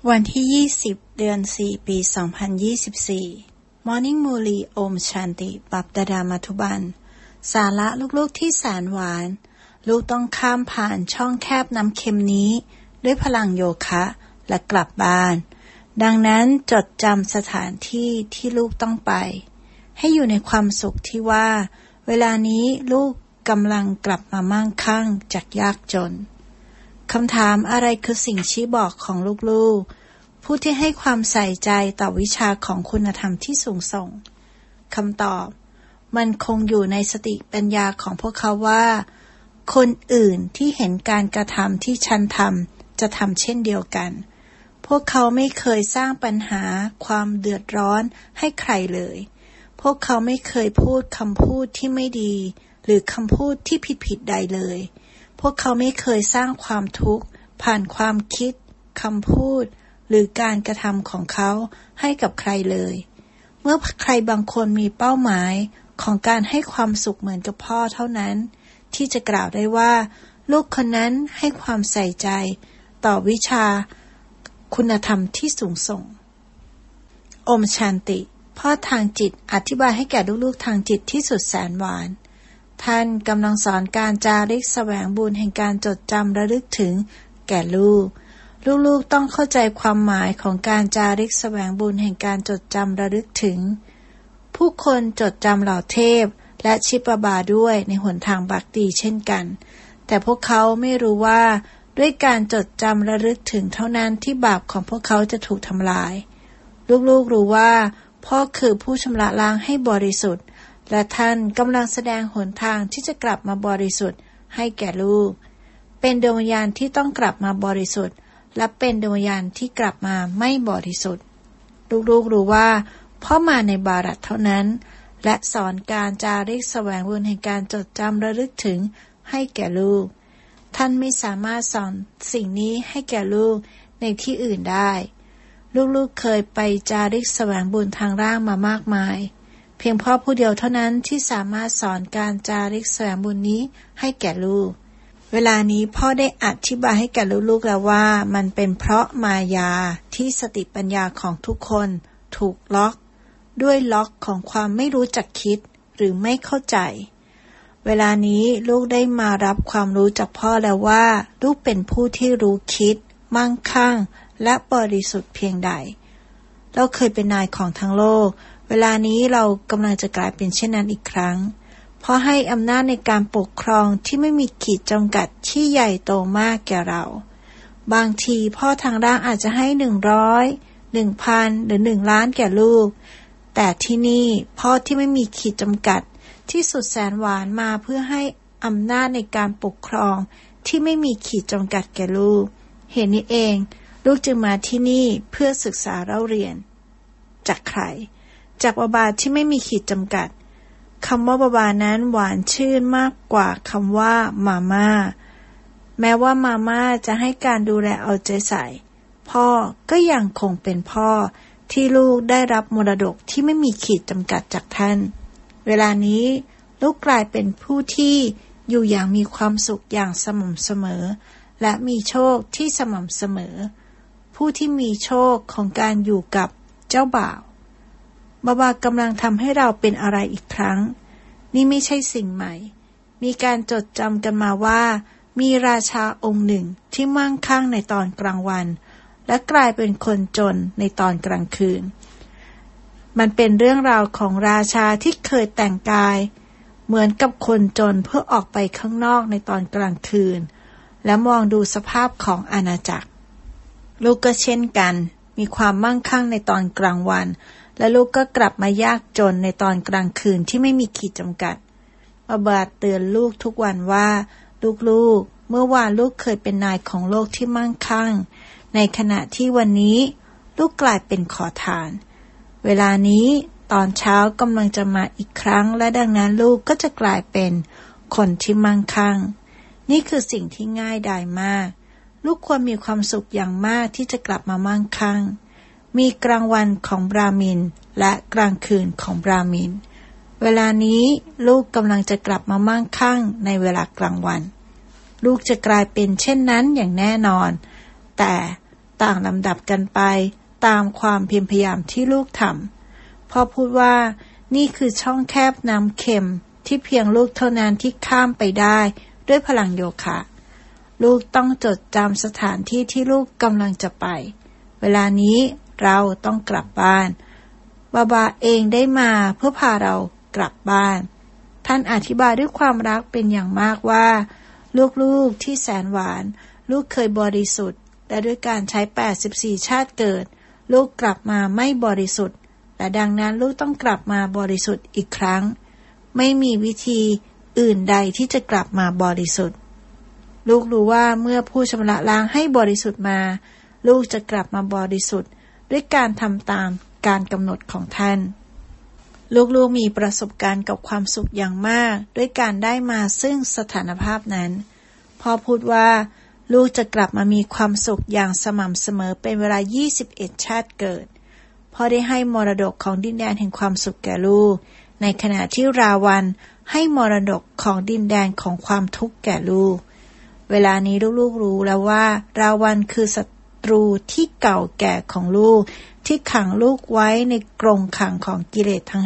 วันที่20เดือน4ปี2024 Morning Murli Om Shanti ปับดาดามัทุบันสาระลูกๆที่แสนหวานลูกต้องข้ามผ่านช่องแคบน้ำเค็มนี้ด้วยพลังโยคะและกลับบ้านดังนั้นจดจำสถานที่ที่ลูกต้องไปให้อยู่ในความสุขที่ว่าเวลานี้ลูกกำลังกลับมามั่งคั่งจากยากจนคำถามอะไรคือสิ่งชี้บอกของลูกๆผู้ที่ให้ความใส่ใจต่อวิชาของคุณธรรมที่สูงส่งคำตอบมันคงอยู่ในสติปัญญาของพวกเขาว่าคนอื่นที่เห็นการกระทำที่ฉันทำจะทำเช่นเดียวกันพวกเขาไม่เคยสร้างปัญหาความเดือดร้อนให้ใครเลยพวกเขาไม่เคยพูดคำพูดที่ไม่ดีหรือคำพูดที่ผิดๆใดเลยพวกเขาไม่เคยสร้างความทุกข์ผ่านความคิดคำพูดหรือการกระทำของเขาให้กับใครเลยเมื่อใครบางคนมีเป้าหมายของการให้ความสุขเหมือนกับพ่อเท่านั้นที่จะกล่าวได้ว่าลูกคนนั้นให้ความใส่ใจต่อวิชาคุณธรรมที่สูงส่งโอมชันติพ่อทางจิตอธิบายให้แก่ลูกๆทางจิตที่สุดแสนหวานท่านกำลังสอนการจาริกแสวงบุญแห่งการจดจำระลึกถึงแก่ลูกลูกๆต้องเข้าใจความหมายของการจาริกแสวงบุญแห่งการจดจำระลึกถึงผู้คนจดจำเหล่าเทพและชิปบาด้วยในหนทางบัคติเช่นกันแต่พวกเขาไม่รู้ว่าด้วยการจดจำระลึกถึงเท่านั้นที่บาปของพวกเขาจะถูกทำลายลูกๆรู้ว่าพ่อคือผู้ชำระล้างให้บริสุทธิ์และท่านกำลังแสดงหนทางที่จะกลับมาบริสุทธิ์ให้แก่ลูกเป็นดวงวิญญาณที่ต้องกลับมาบริสุทธิ์และเป็นดวงวิญญาณที่กลับมาไม่บริสุทธิ์ลูกๆรู้ว่าพ่อมาในบารัตเท่านั้นและสอนการจาริกแสวงบุญแห่งการจดจำระลึกถึงให้แก่ลูกท่านไม่สามารถสอนสิ่งนี้ให้แก่ลูกในที่อื่นได้ลูกๆเคยไปจาริกแสวงบุญทางร่างมามากมายเพียงพ่อผู้เดียวเท่านั้นที่สามารถสอนการจาริกแสวงบุญนี้ให้แก่ลูกเวลานี้พ่อได้อธิบายให้แก่ลูกๆแล้วว่ามันเป็นเพราะมายาที่สติปัญญาของทุกคนถูกล็อกด้วยล็อกของความไม่รู้จักคิดหรือไม่เข้าใจเวลานี้ลูกได้มารับความรู้จากพ่อแล้วว่าลูกเป็นผู้ที่รู้คิดมั่งคั่งและบริสุทธิ์เพียงใดเราเคยเป็นนายของทั้งโลกเวลานี้เรากำลังจะกลายเป็นเช่นนั้นอีกครั้งเพราะให้อำนาจในการปกครองที่ไม่มีขีดจำกัดที่ใหญ่โตมากแก่เราบางทีพ่อทางร่างอาจจะให้100 1,000 หรือ1 ล้านแก่ลูกแต่ที่นี่พ่อที่ไม่มีขีดจำกัดที่สุดแสนหวานมาเพื่อให้อำนาจในการปกครองที่ไม่มีขีดจำกัดแก่ลูกเหตุนี้เองลูกจึงมาที่นี่เพื่อศึกษาเล่าเรียนจากใครจากบาบาที่ไม่มีขีดจำกัดคำว่าบาบานั้นหวานชื่นมากกว่าคำว่ามาม่าแม้ว่ามาม่าจะให้การดูแลเอาใจใส่พ่อก็ยังคงเป็นพ่อที่ลูกได้รับมรดกที่ไม่มีขีดจำกัดจากท่านเวลานี้ลูกกลายเป็นผู้ที่อยู่อย่างมีความสุขอย่างสม่ำเสมอและมีโชคที่สม่ำเสมอผู้ที่มีโชคของการอยู่กับเจ้าบ่าวบาบากำลังทำให้เราเป็นอะไรอีกครั้งนี่ไม่ใช่สิ่งใหม่มีการจดจำกันมาว่ามีราชาองค์หนึ่งที่มั่งคั่งในตอนกลางวันและกลายเป็นคนจนในตอนกลางคืนมันเป็นเรื่องราวของราชาที่เคยแต่งกายเหมือนกับคนจนเพื่อออกไปข้างนอกในตอนกลางคืนและมองดูสภาพของอาณาจักรลูกก็เช่นกันมีความมั่งคั่งในตอนกลางวันและลูกก็กลับมายากจนในตอนกลางคืนที่ไม่มีขีดจำกัดบาบาเตือนลูกทุกวันว่าลูกๆเมื่อวานลูกเคยเป็นนายของโลกที่มั่งคั่งในขณะที่วันนี้ลูกกลายเป็นขอทานเวลานี้ตอนเช้ากำลังจะมาอีกครั้งและดังนั้นลูกก็จะกลายเป็นคนที่มั่งคั่งนี่คือสิ่งที่ง่ายดายมากลูกควรมีความสุขอย่างมากที่จะกลับมามั่งคั่งมีกลางวันของบราหมินและกลางคืนของบราหมินเวลานี้ลูกกำลังจะกลับมามั่งคั่งในเวลากลางวันลูกจะกลายเป็นเช่นนั้นอย่างแน่นอนแต่ต่างลำดับกันไปตามความเพียรพยายามที่ลูกทำพ่อพูดว่านี่คือช่องแคบน้ำเค็มที่เพียงลูกเท่านั้นที่ข้ามไปได้ด้วยพลังโยคะลูกต้องจดจำสถานที่ที่ลูกกำลังจะไปเวลานี้เราต้องกลับบ้านบาบาเองได้มาเพื่อพาเรากลับบ้านท่านอธิบายด้วยความรักเป็นอย่างมากว่าลูกๆที่แสนหวานลูกเคยบริสุทธิ์และด้วยการใช้84ชาติเกิดลูกกลับมาไม่บริสุทธิ์และดังนั้นลูกต้องกลับมาบริสุทธิ์อีกครั้งไม่มีวิธีอื่นใดที่จะกลับมาบริสุทธิ์ลูกรู้ว่าเมื่อผู้ชำระล้างให้บริสุทธิ์มาลูกจะกลับมาบริสุทธิ์ด้วยการทำตามการกำหนดของท่านลูกๆมีประสบการณ์กับความสุขอย่างมากด้วยการได้มาซึ่งสถานภาพนั้นพ่อพูดว่าลูกจะกลับมามีความสุขอย่างสม่ำเสมอเป็นเวลา21ชาติเกิดพ่อได้ให้มรดกของดินแดนแห่งความสุขแก่ลูกในขณะที่ราวันให้มรดกของดินแดนของความทุกข์แก่ลูกเวลานี้ลูกๆรู้แล้วว่าราวันคือศัตรูที่เก่าแก่ของลูกที่ขังลูกไว้ในกรงขังของกิเลสทั้ง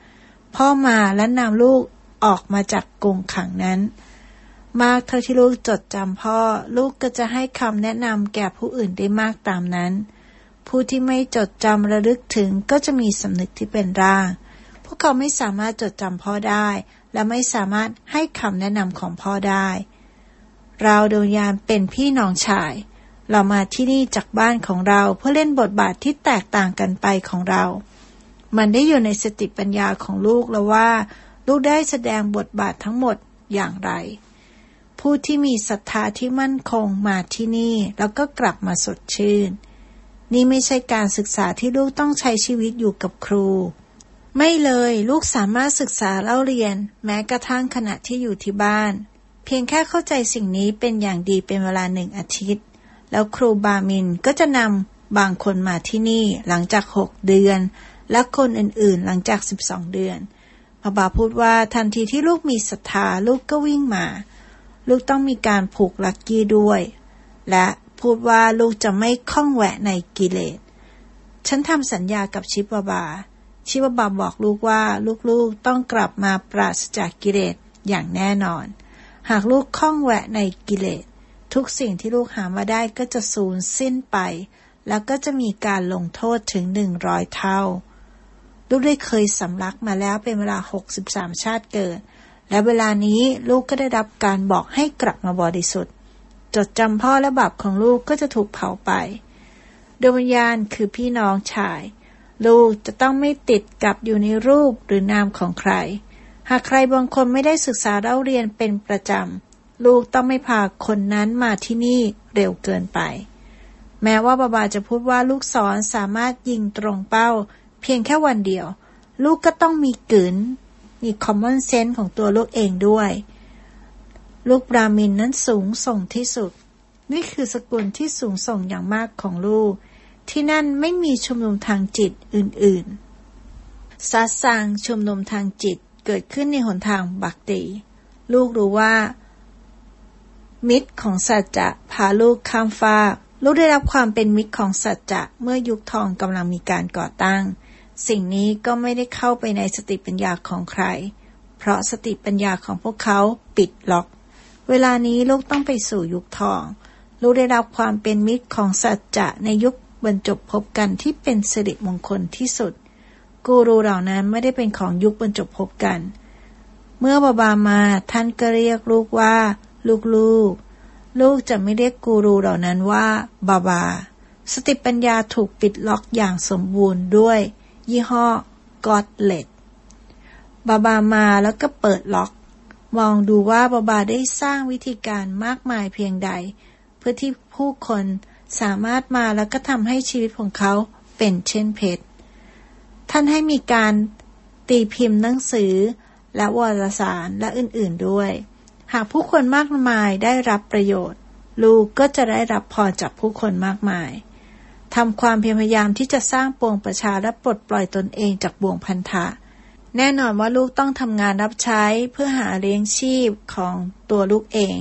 5พ่อมาและนำลูกออกมาจากกรงขังนั้นมากเท่าที่ลูกจดจำพ่อลูกก็จะให้คำแนะนำแก่ผู้อื่นได้มากตามนั้นผู้ที่ไม่จดจำระลึกถึงก็จะมีสำนึกที่เป็นร่างพวกเขาไม่สามารถจดจำพ่อได้และไม่สามารถให้คำแนะนำของพ่อได้เราดวงวิญญาณเป็นพี่น้องชายเรามาที่นี่จากบ้านของเราเพื่อเล่นบทบาทที่แตกต่างกันไปของเรามันได้อยู่ในสติปัญญาของลูกแล้วว่าลูกได้แสดงบทบาททั้งหมดอย่างไรผู้ที่มีศรัทธาที่มั่นคงมาที่นี่แล้วก็กลับมาสดชื่นนี่ไม่ใช่การศึกษาที่ลูกต้องใช้ชีวิตอยู่กับครูไม่เลยลูกสามารถศึกษาเล่าเรียนแม้กระทั่งขณะที่อยู่ที่บ้านเพียงแค่เข้าใจสิ่งนี้เป็นอย่างดีเป็นเวลา1 อาทิตย์แล้วครูบามินก็จะนำบางคนมาที่นี่หลังจาก6 เดือนและคนอื่นๆหลังจาก12 เดือนพระบาพูดว่าทันทีที่ลูกมีศรัทธาลูกก็วิ่งมาลูกต้องมีการผูกลักกี้ด้วยและพูดว่าลูกจะไม่ข้องแวะในกิเลสฉันทำสัญญากับชิบาชิบาบอกลูกว่าลูกๆต้องกลับมาปราศจากกิเลสอย่างแน่นอนหากลูกข้องแวะในกิเลสทุกสิ่งที่ลูกหามาได้ก็จะสูญสิ้นไปแล้วก็จะมีการลงโทษถึง100 เท่าลูกได้เคยสำลักมาแล้วเป็นเวลา63ชาติเกิดและเวลานี้ลูกก็ได้รับการบอกให้กลับมาบริสุทธิ์จดจำพ่อและบาปของลูกก็จะถูกเผาไปดวงวิญญาณคือพี่น้องชายลูกจะต้องไม่ติดกับอยู่ในรูปหรือนามของใครหากใครบางคนไม่ได้ศึกษาเล่าเรียนเป็นประจำลูกต้องไม่พาคนนั้นมาที่นี่เร็วเกินไปแม้ว่าบาจะพูดว่าลูกศรสามารถยิงตรงเป้าเพียงแค่วันเดียวลูกก็ต้องมีมี common sense ของตัวลูกเองด้วยลูกบราหมินนั้นสูงส่งที่สุดนี่คือสกุลที่สูงส่งอย่างมากของลูกที่นั่นไม่มีชุมนุมทางจิตอื่นๆซัสซังชุมนุมทางจิตเกิดขึ้นในหนทางบักตีลูกรู้ว่ามิตรของสัจจะพาลูกข้ามฟากลูกได้รับความเป็นมิตรของสัจจะเมื่อยุคทองกำลังมีการก่อตั้งสิ่งนี้ก็ไม่ได้เข้าไปในสติปัญญาของใครเพราะสติปัญญาของพวกเขาปิดล็อกเวลานี้ลูกต้องไปสู่ยุคทองลูกได้รับความเป็นมิตรของสัจจะในยุคบรรจบพบกันที่เป็นสิริมงคลที่สุดกูรูเหล่านั้นไม่ได้เป็นของยุคบรรจบพบกันเมื่อบามาท่านก็เรียกลูกว่าลูกจะไม่เรียกกูรูเหล่านั้นว่าบาสติปัญญาถูกปิดล็อกอย่างสมบูรณ์ด้วยยี่ห้อ Godlet บามาแล้วก็เปิดล็อกมองดูว่าบาได้สร้างวิธีการมากมายเพียงใดเพื่อที่ผู้คนสามารถมาแล้วก็ทำให้ชีวิตของเขาเป็นเช่นเพชรท่านให้มีการตีพิมพ์หนังสือและวารสารและอื่นๆด้วยหากผู้คนมากมายได้รับประโยชน์ลูกก็จะได้รับพรจากผู้คนมากมายทำความพยายามที่จะสร้างปวงประชาและปลดปล่อยตนเองจากบ่วงพันธะแน่นอนว่าลูกต้องทำงานรับใช้เพื่อหาเลี้ยงชีพของตัวลูกเอง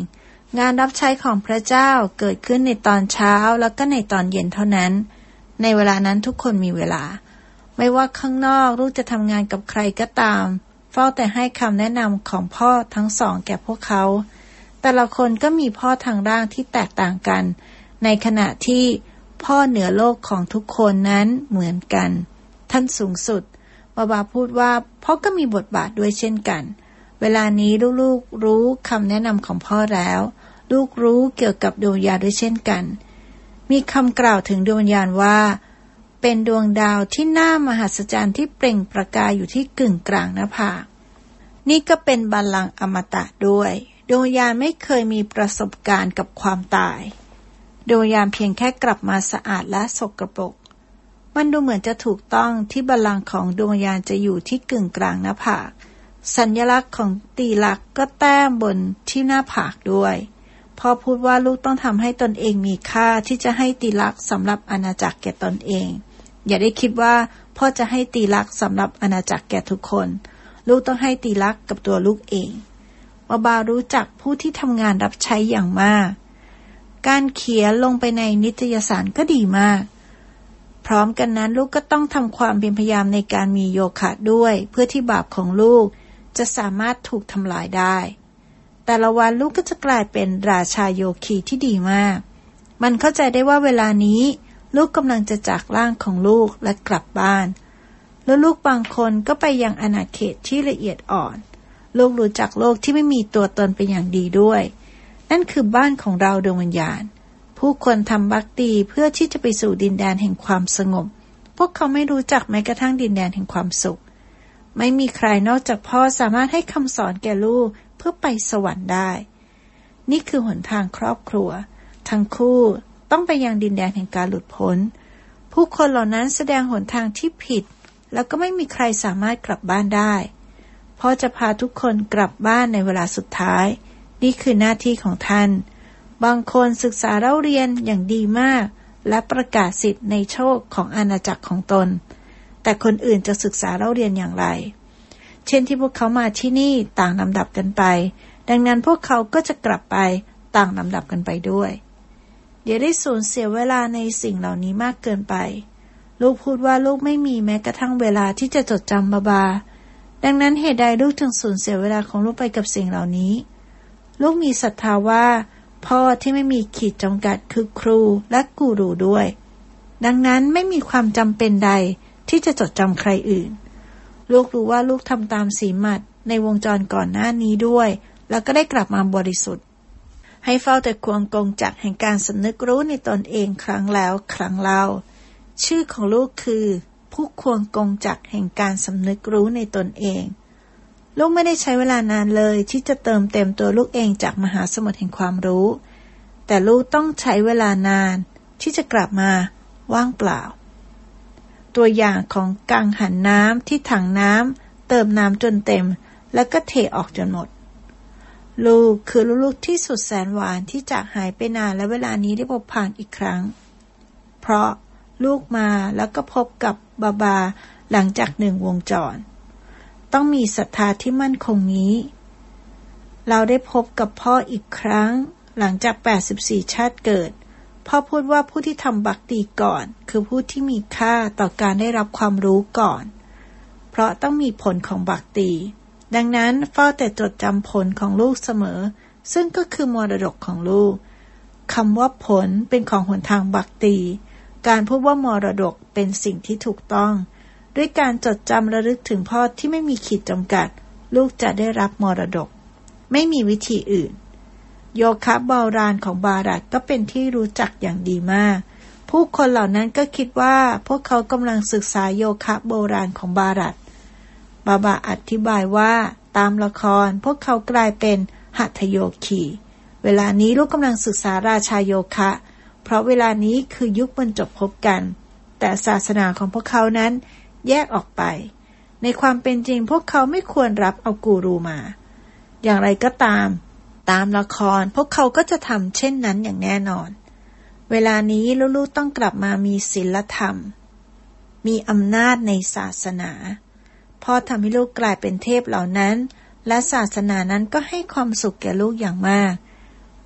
งานรับใช้ของพระเจ้าเกิดขึ้นในตอนเช้าแล้วก็ในตอนเย็นเท่านั้นในเวลานั้นทุกคนมีเวลาไม่ว่าข้างนอกลูกจะทำงานกับใครก็ตามเฝ้าแต่ให้คำแนะนำของพ่อทั้งสองแก่พวกเขาแต่ละคนก็มีพ่อทางร่างที่แตกต่างกันในขณะที่พ่อเหนือโลกของทุกคนนั้นเหมือนกันท่านสูงสุดบาบาพูดว่าพ่อก็มีบทบาทด้วยเช่นกันเวลานี้ลูกๆรู้คำแนะนำของพ่อแล้วลูกรู้เกี่ยวกับดวงวิญญาณด้วยเช่นกันมีคำกล่าวถึงดวงวิญญาณว่าเป็นดวงดาวที่น่ามหัศจรรย์ที่เปล่งประกายอยู่ที่กึ่งกลางหน้าผากนี่ก็เป็นบัลลังก์อมตะด้วยดวงวิญญาณไม่เคยมีประสบการณ์กับความตายดวงวิญญาณเพียงแค่กลับมาสะอาดและสกปรกมันดูเหมือนจะถูกต้องที่บัลลังก์ของดวงวิญญาณจะอยู่ที่กึ่งกลางหน้าผากสัญลักษณ์ของตีลักษณ์ก็แต้มบนที่หน้าผากด้วยพ่อพูดว่าลูกต้องทำให้ตนเองมีค่าที่จะให้ตีลักษณ์สำหรับอาณาจักรแก่ตนเองอย่าได้คิดว่าพ่อจะให้ตีลักษณ์สำหรับอาณาจักรแก่ทุกคนลูกต้องให้ตีลักษณ์กับตัวลูกเองบารู้จักผู้ที่ทำงานรับใช้อย่างมากการเขียนลงไปในนิตยสารก็ดีมากพร้อมกันนั้นลูกก็ต้องทำความเพียรพยายามในการมีโยคะด้วยเพื่อที่บาปของลูกจะสามารถถูกทำลายได้แต่ละวันลูกก็จะกลายเป็นราชาโยคีที่ดีมากมันเข้าใจได้ว่าเวลานี้ลูกกำลังจะจากร่างของลูกและกลับบ้านแล้วลูกบางคนก็ไปยังอาณาเขตที่ละเอียดอ่อนลูกรู้จักโลกที่ไม่มีตัวตนเป็นอย่างดีด้วยนั่นคือบ้านของเราดวงวิญญาณผู้คนทำบัคตีเพื่อที่จะไปสู่ดินแดนแห่งความสงบพวกเขาไม่รู้จักแม้กระทั่งดินแดนแห่งความสุขไม่มีใครนอกจากพ่อสามารถให้คำสอนแก่ลูกเพื่อไปสวรรค์ได้นี่คือหนทางครอบครัวทั้งคู่ต้องไปยังดินแดนแห่งการหลุดพ้นผู้คนเหล่านั้นแสดงหนทางที่ผิดแล้วก็ไม่มีใครสามารถกลับบ้านได้พ่อจะพาทุกคนกลับบ้านในเวลาสุดท้ายนี่คือหน้าที่ของท่านบางคนศึกษาเล่าเรียนอย่างดีมากและประกาศสิทธิ์ในโชคของอาณาจักรของตนแต่คนอื่นจะศึกษาเล่าเรียนอย่างไรเช่นที่พวกเขามาที่นี่ต่างลำดับกันไปดังนั้นพวกเขาก็จะกลับไปต่างลำดับกันไปด้วยอย่าได้สูญเสียเวลาในสิ่งเหล่านี้มากเกินไปลูกพูดว่าลูกไม่มีแม้กระทั่งเวลาที่จะจดจำบาดังนั้นเหตุใดลูกถึงสูญเสียเวลาของลูกไปกับสิ่งเหล่านี้ลูกมีศรัทธาว่าพ่อที่ไม่มีขีดจำกัดคือครูและกูรูด้วยดังนั้นไม่มีความจำเป็นใดที่จะจดจำใครอื่นลูกรู้ว่าลูกทำตามสีมัดในวงจรก่อนหน้านี้ด้วยแล้วก็ได้กลับมาบริสุทธิ์ให้เฝ้าแต่ควงกงจักรแห่งการสำนึกรู้ในตนเองครั้งแล้วครั้งเล่าชื่อของลูกคือผู้ควงกงจักรแห่งการสำนึกรู้ในตนเองลูกไม่ได้ใช้เวลานานเลยที่จะเติมเต็มตัวลูกเองจากมหาสมุทรแห่งความรู้แต่ลูกต้องใช้เวลานานที่จะกลับมาว่างเปล่าตัวอย่างของกังหันน้ำที่ถังน้ำเติมน้ำจนเต็มแล้วก็เทออกจนหมดลูกคือลูกที่สุดแสนหวานที่จากหายไปนานและเวลานี้ได้พบผ่านอีกครั้งเพราะลูกมาแล้วก็พบกับบาหลังจากหนึ่งวงจรต้องมีศรัทธาที่มั่นคงนี้เราได้พบกับพ่ออีกครั้งหลังจาก84ชาติเกิดพ่อพูดว่าผู้ที่ทำบัคตีก่อนคือผู้ที่มีค่าต่อการได้รับความรู้ก่อนเพราะต้องมีผลของบัคตีดังนั้นเฝ้าแต่จดจำผลของลูกเสมอซึ่งก็คือมรดกของลูกคำว่าผลเป็นของหนทางบัคตีการพูดว่ามรดกเป็นสิ่งที่ถูกต้องด้วยการจดจำระลึกถึงพ่อที่ไม่มีขีดจำกัดลูกจะได้รับมรดกไม่มีวิธีอื่นโยคะโบราณของบารัตก็เป็นที่รู้จักอย่างดีมากผู้คนเหล่านั้นก็คิดว่าพวกเขากำลังศึกษาโยคะโบราณของบารัตบาอธิบายว่าตามละครพวกเขากลายเป็นหัตถโยคีเวลานี้ลูกกำลังศึกษาราชาโยคะเพราะเวลานี้คือยุคบรรจบพบกันแต่ศาสนาของพวกเขานั้นแยกออกไปในความเป็นจริงพวกเขาไม่ควรรับเอากูรูมาอย่างไรก็ตามละครพวกเขาก็จะทำเช่นนั้นอย่างแน่นอนเวลานี้ลูกๆต้องกลับมามีศีลธรรมมีอำนาจในศาสนาพ่อทำให้ลูกกลายเป็นเทพเหล่านั้นและศาสนานั้นก็ให้ความสุขแก่ลูกอย่างมาก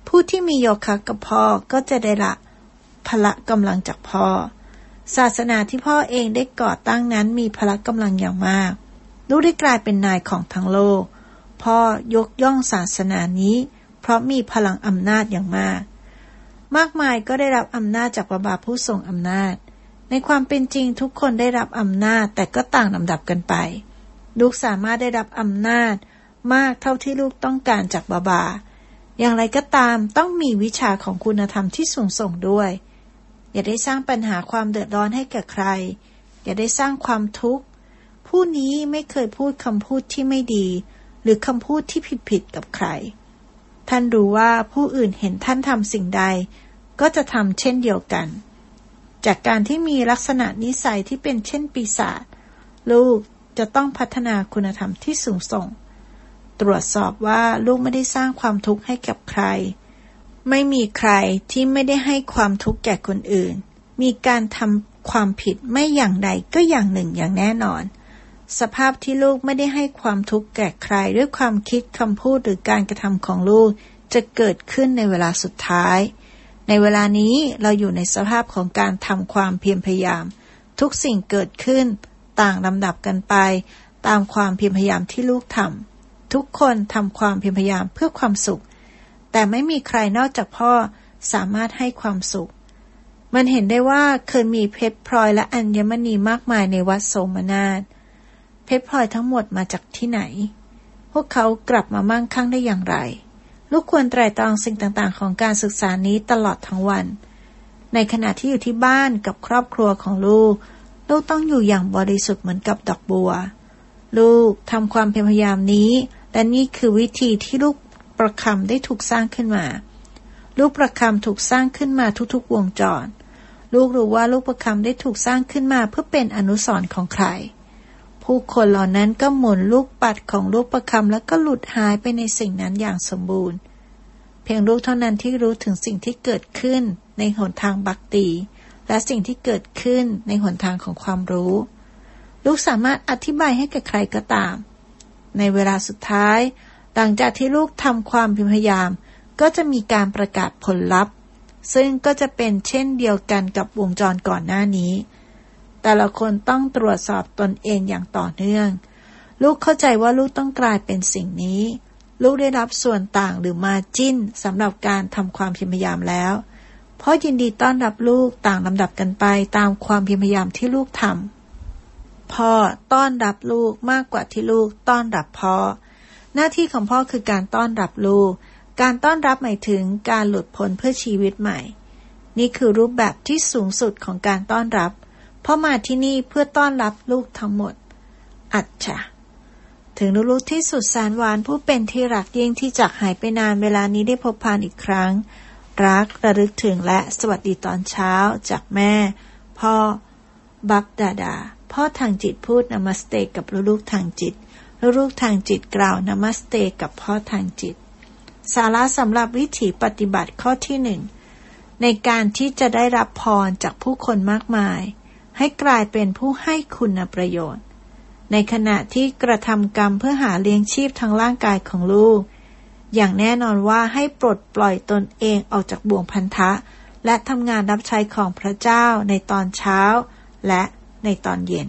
ผู้ที่มีโยคะกับพ่อก็จะได้รับพละกำลังจากพ่อศาสนาที่พ่อเองได้ก่อตั้งนั้นมีพละกำลังอย่างมากลูกได้กลายเป็นนายของทั้งโลกพ่อยกย่องศาสนานี้เพราะมีพลังอำนาจอย่างมากมายก็ได้รับอำนาจจากบิดาผู้ทรงอำนาจในความเป็นจริงทุกคนได้รับอำนาจแต่ก็ต่างลำดับกันไปลูกสามารถได้รับอำนาจมากเท่าที่ลูกต้องการจากบิดาอย่างไรก็ตามต้องมีวิชาของคุณธรรมที่สูงส่งด้วยอย่าได้สร้างปัญหาความเดือดร้อนให้แก่ใครอย่าได้สร้างความทุกข์ผู้นี้ไม่เคยพูดคำพูดที่ไม่ดีหรือคำพูดที่ผิดกับใครท่านรู้ว่าผู้อื่นเห็นท่านทำสิ่งใดก็จะทำเช่นเดียวกันจากการที่มีลักษณะนิสัยที่เป็นเช่นปีศาจลูกจะต้องพัฒนาคุณธรรมที่สูงส่งตรวจสอบว่าลูกไม่ได้สร้างความทุกข์ให้กับใครไม่มีใครที่ไม่ได้ให้ความทุกข์แก่คนอื่นมีการทำความผิดไม่อย่างใดก็อย่างหนึ่งอย่างแน่นอนสภาพที่ลูกไม่ได้ให้ความทุกข์แก่ใครด้วยความคิดคำพูดหรือการกระทำของลูกจะเกิดขึ้นในเวลาสุดท้ายในเวลานี้เราอยู่ในสภาพของการทำความเพียรพยายามทุกสิ่งเกิดขึ้นต่างลำดับกันไปตามความเพียรพยายามที่ลูกทำทุกคนทำความเพียรพยายามเพื่อความสุขแต่ไม่มีใครนอกจากพ่อสามารถให้ความสุขมันเห็นได้ว่าเคยมีเพชรพลอยและอัญมณีมากมายในวัดโสมนาถเพชรพลอยทั้งหมดมาจากที่ไหนพวกเขากลับมามั่งคั่งได้อย่างไรลูกควรไตร่ตรองสิ่งต่างๆของการศึกษานี้ตลอดทั้งวันในขณะที่อยู่ที่บ้านกับครอบครัวของลูกต้องอยู่อย่างบริสุทธิ์เหมือนกับดอกบัวลูกทำความพยายามนี้และนี่คือวิธีที่ลูกประคำได้ถูกสร้างขึ้นมาลูกประคำถูกสร้างขึ้นมาทุกๆวงจรลูกรู้ว่าลูกประคำได้ถูกสร้างขึ้นมาเพื่อเป็นอนุสรณ์ของใครผู้คนเหล่านั้นก็หมุนลูกปัดของลูกประคำแล้วก็หลุดหายไปในสิ่งนั้นอย่างสมบูรณ์เพียงลูกเท่านั้นที่รู้ถึงสิ่งที่เกิดขึ้นในหนทางบัคติและสิ่งที่เกิดขึ้นในหนทางของความรู้ลูกสามารถอธิบายให้กับใครก็ตามในเวลาสุดท้ายหลังจากที่ลูกทำความพยายามก็จะมีการประกาศผลลัพธ์ซึ่งก็จะเป็นเช่นเดียวกันกับวงจรก่อนหน้านี้แต่ละคนต้องตรวจสอบตนเองอย่างต่อเนื่องลูกเข้าใจว่าลูกต้องกลายเป็นสิ่งนี้ลูกได้รับส่วนต่างหรือมาจิ้นสำหรับการทำความพยายามแล้วพ่อยินดีต้อนรับลูกต่างลำดับกันไปตามความพยายามที่ลูกทำพ่อต้อนรับลูกมากกว่าที่ลูกต้อนรับพ่อหน้าที่ของพ่อคือการต้อนรับลูกการต้อนรับหมายถึงการหลุดพ้นเพื่อชีวิตใหม่นี่คือรูปแบบที่สูงสุดของการต้อนรับพ่อมาที่นี่เพื่อต้อนรับลูกทั้งหมดอัจฉะถึงลูกๆที่สุดแสนหวานผู้เป็นที่รักยิ่งที่จากหายไปนานเวลานี้ได้พบพานอีกครั้งรักระลึกถึงและสวัสดีตอนเช้าจากแม่พ่อบับดาดาพ่อทางจิตพูดนามัสเตกับลูกๆทางจิตลูกๆทางจิตกล่าวนามัสเตกับพ่อทางจิตสาระสำหรับวิถีปฏิบัติข้อที่ 1ในการที่จะได้รับพรจากผู้คนมากมายให้กลายเป็นผู้ให้คุณประโยชน์ในขณะที่กระทำกรรมเพื่อหาเลี้ยงชีพทางร่างกายของลูกอย่างแน่นอนว่าให้ปลดปล่อยตนเองออกจากบ่วงพันธะและทำงานรับใช้ของพระเจ้าในตอนเช้าและในตอนเย็น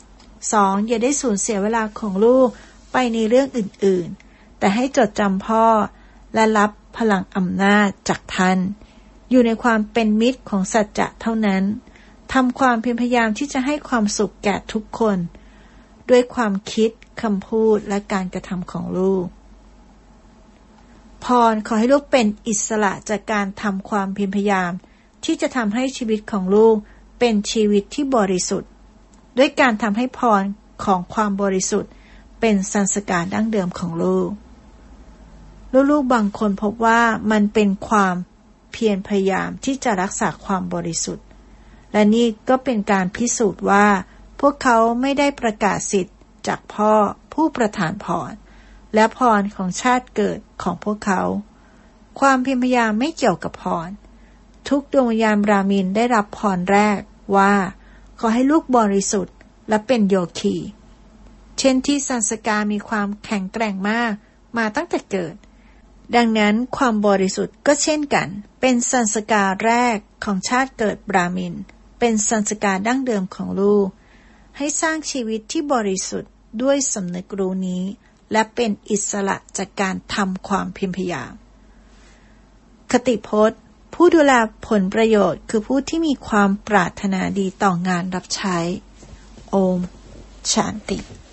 2. อย่าได้สูญเสียเวลาของลูกไปในเรื่องอื่นๆแต่ให้จดจำพ่อและรับพลังอำนาจจากท่านอยู่ในความเป็นมิตรของสัจจะเท่านั้นทำความเพียรพยายามที่จะให้ความสุขแก่ทุกคนด้วยความคิดคำพูดและการกระทำของลูกพรขอให้ลูกเป็นอิสระจากการทำความเพียรพยายามที่จะทำให้ชีวิตของลูกเป็นชีวิตที่บริสุทธิ์ด้วยการทำให้พรของความบริสุทธิ์เป็นสันสการดั้งเดิมของลูกบางคนพบว่ามันเป็นความเพียรพยายามที่จะรักษาความบริสุทธิ์และนี่ก็เป็นการพิสูจน์ว่าพวกเขาไม่ได้ประกาศสิทธิ์จากพ่อผู้ประทานพรและพรของชาติเกิดของพวกเขาความเพียรพยายามไม่เกี่ยวกับพรทุกดวงวิญญาณบราหมินได้รับพรแรกว่าขอให้ลูกบริสุทธิ์และเป็นโยคีเช่นที่สันสกามีความแข็งแกร่งมากมาตั้งแต่เกิดดังนั้นความบริสุทธิ์ก็เช่นกันเป็นสันสกาแรกของชาติเกิดบราหมินเป็นสันสกาดั้งเดิมของลูกให้สร้างชีวิตที่บริสุทธิ์ด้วยสำนึกรู้นี้และเป็นอิสระจากการทำความเพียรพยายามคติพจน์ผู้ดูแลผลประโยชน์คือผู้ที่มีความปรารถนาดีต่องานรับใช้โอม ชันติ